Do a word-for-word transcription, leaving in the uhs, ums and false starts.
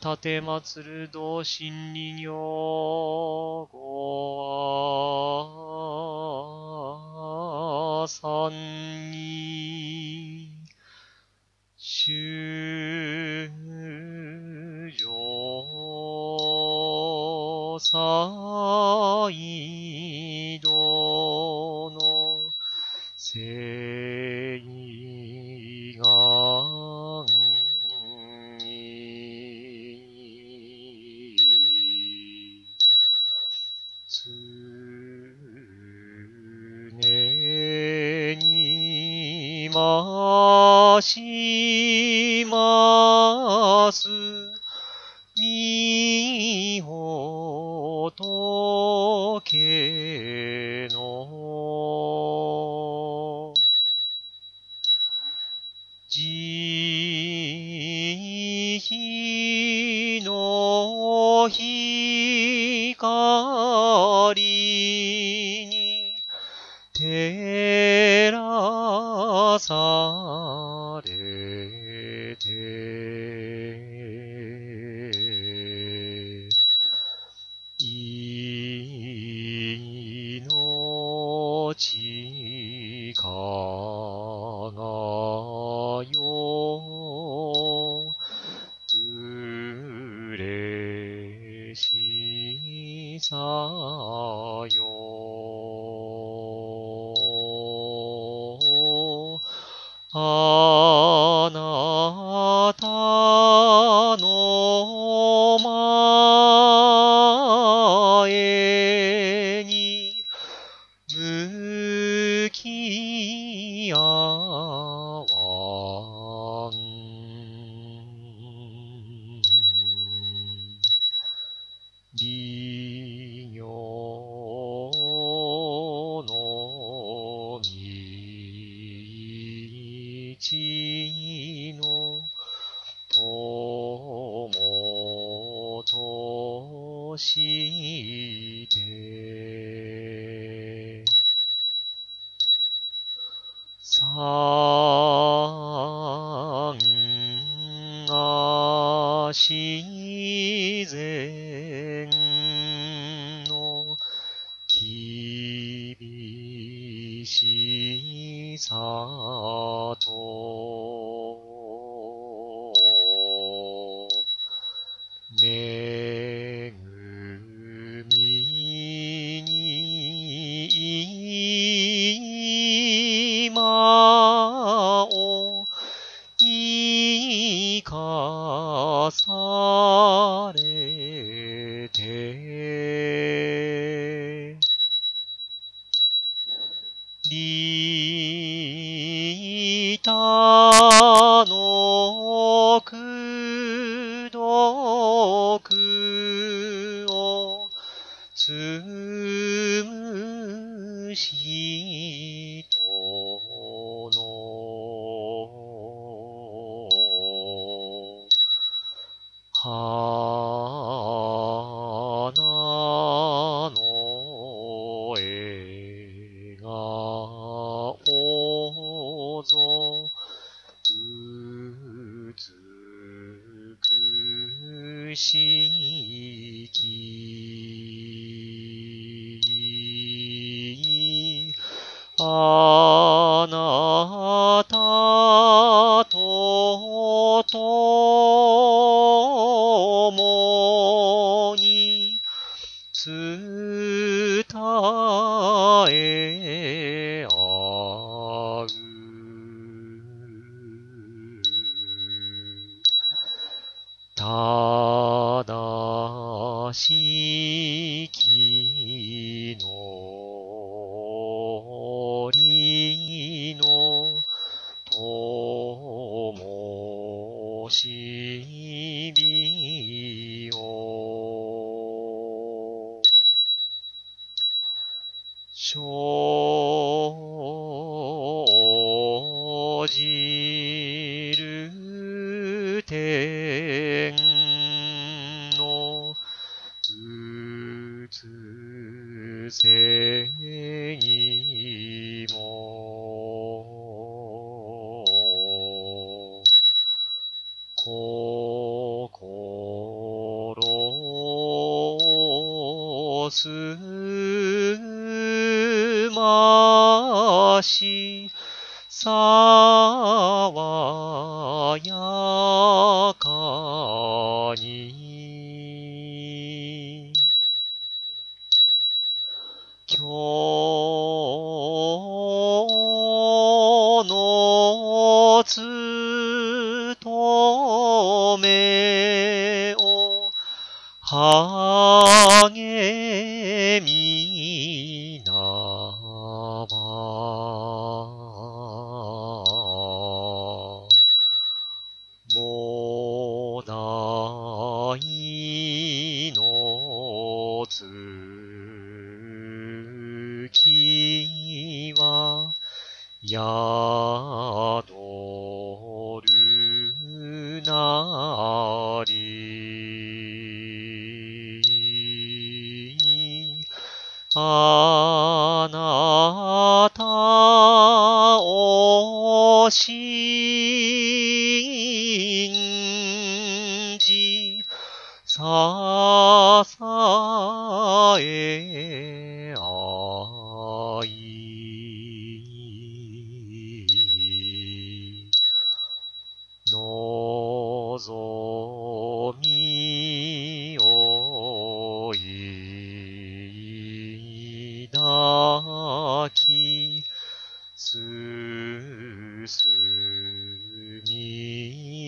立てまつる同心理女語三に修上祭度の聖願に常にましますみほとけの慈悲の光に照らされて命かがようれしさよあなたの前に向き合わん利行の道の友として三が自然の厳しさと恵みに今を生かされて利他の功徳を積む人の花の笑顔ぞ美しきあなたと共に伝え合う正しきのりのともしびを生じる天のうつせにもここすましさわやかに今日のつとめを励みなばもだいの月は宿るなりあなたを信じ支え合い望みを抱き進み